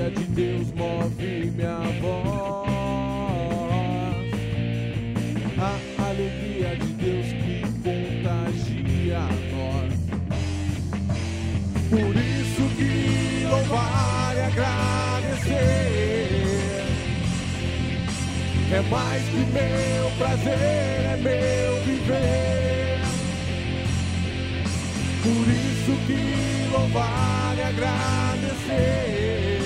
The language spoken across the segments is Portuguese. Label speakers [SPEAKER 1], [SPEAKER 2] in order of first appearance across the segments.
[SPEAKER 1] alegria de Deus move minha voz. A alegria de Deus que contagia nós. Por isso que louvar e agradecer é mais que meu prazer, é meu viver. Por isso que louvar e agradecer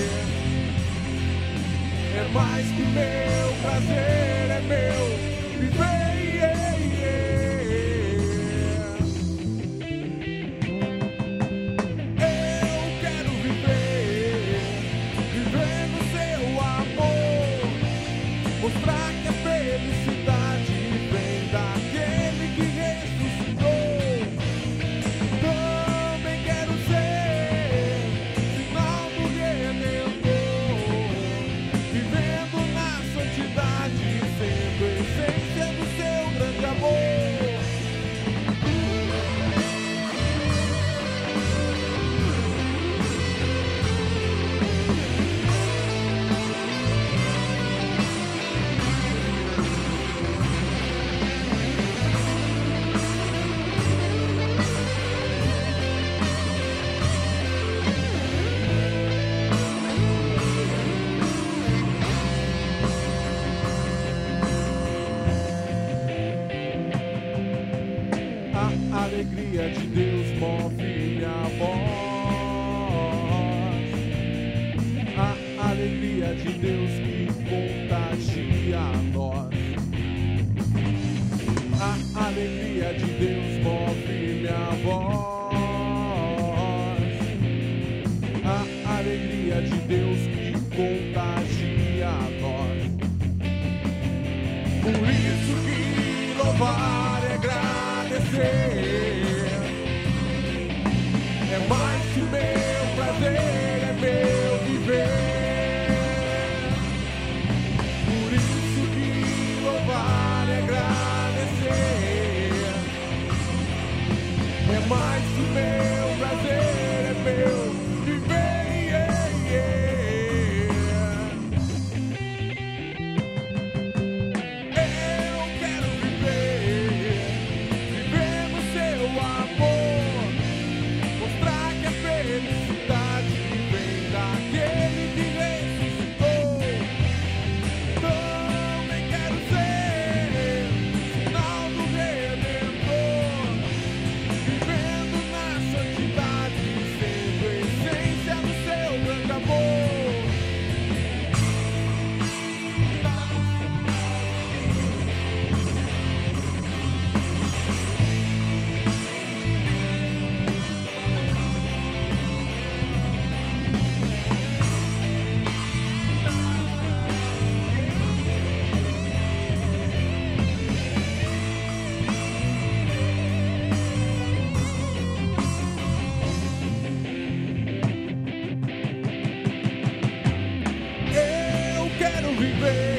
[SPEAKER 1] é mais que meu prazer, é meu viver. Eu quero viver, viver no seu amor, mostrar que a felicidade vem daquele que ressuscitou. Também quero ser sinal do Redentor, vivendo na santidade, sendo essência do seu grande amor. A alegria de Deus move minha voz. A alegria de Deus que contagia nós. A alegria de Deus move minha voz. A alegria de Deus que contagia nós. Por isso que louvar é agradecer é mais que meu prazer, é meu viver. Por isso que louvar é agradecer é mais que meu prazer, é meu viver. Eu quero viver, viver no seu amor, mostrar que a felicidade vem daquele que ressuscitou. Também quero ser sinal do Redentor, vivendo na santidade, sendo essência do seu grande amor. Eu quero viver,